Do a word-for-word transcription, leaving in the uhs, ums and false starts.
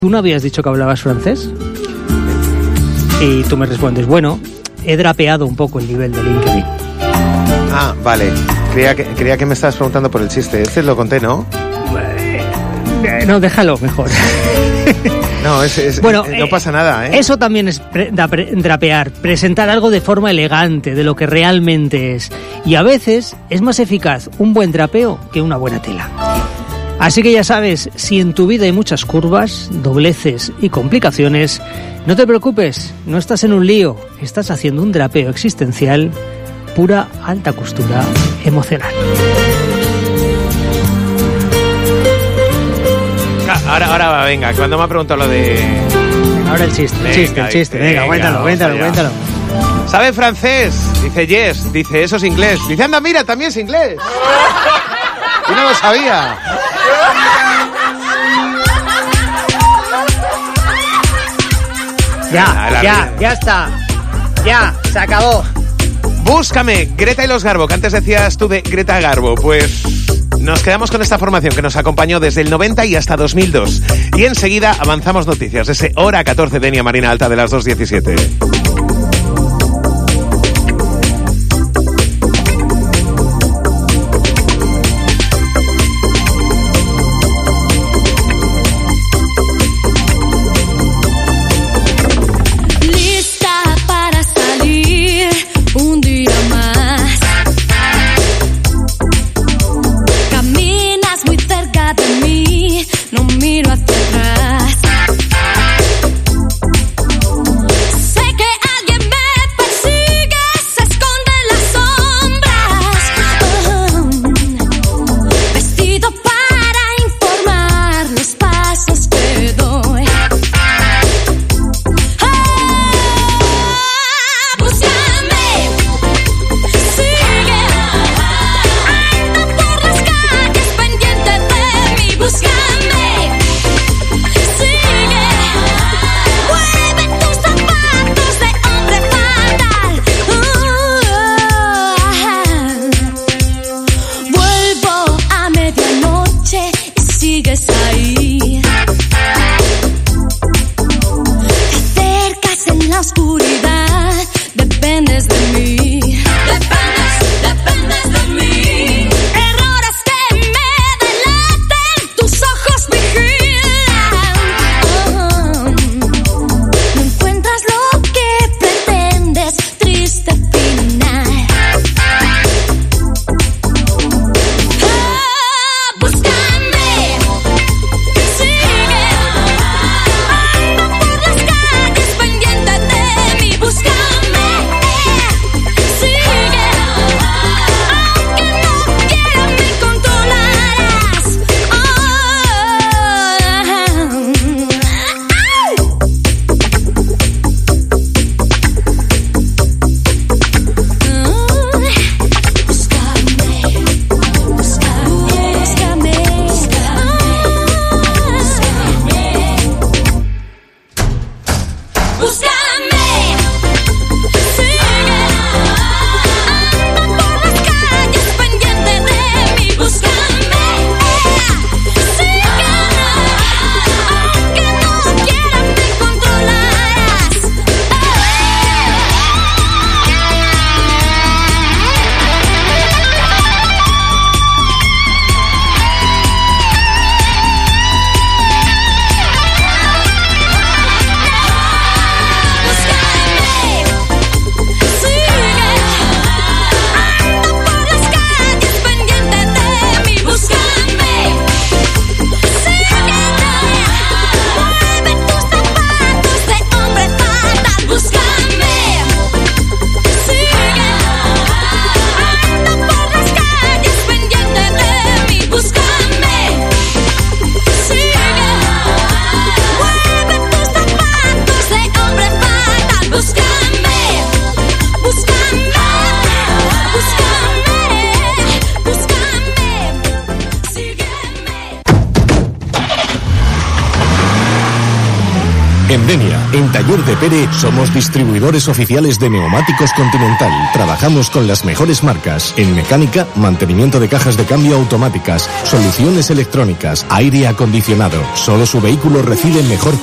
¿tú no habías dicho que hablabas francés? Y tú me respondes, bueno, he drapeado un poco el nivel de LinkedIn. Ah, vale. Creía que, creía que me estabas preguntando por el chiste. Este lo conté, ¿no? Eh, no, déjalo mejor. No, es, es, bueno, eh, no pasa nada, ¿eh? Eso también es pre- drapear, presentar algo de forma elegante, de lo que realmente es. Y a veces es más eficaz un buen drapeo que una buena tela. Así que ya sabes, si en tu vida hay muchas curvas, dobleces y complicaciones, no te preocupes, no estás en un lío, estás haciendo un drapeo existencial, pura alta costura emocional. Ahora, ahora, venga, cuando me ha preguntado lo de... Ahora el chiste, el chiste, el chiste, venga, cuéntalo, cuéntalo, cuéntalo. ¿Sabe francés? Dice yes, dice eso es inglés. Dice anda, mira, también es inglés. Y no lo sabía. Ya, ya, ya está. Ya, se acabó. Búscame, Greta y los Garbo, que antes decías tú de Greta Garbo. Pues nos quedamos con esta formación que nos acompañó desde el noventa y hasta dos mil dos. Y enseguida avanzamos noticias. Ese Hora catorce de Denia Marina Alta de las dos diecisiete. Sé que En Denia, en Taller de Pere, somos distribuidores oficiales de neumáticos Continental. Trabajamos con las mejores marcas en mecánica, mantenimiento de cajas de cambio automáticas, soluciones electrónicas, aire acondicionado. Solo su vehículo recibe mejor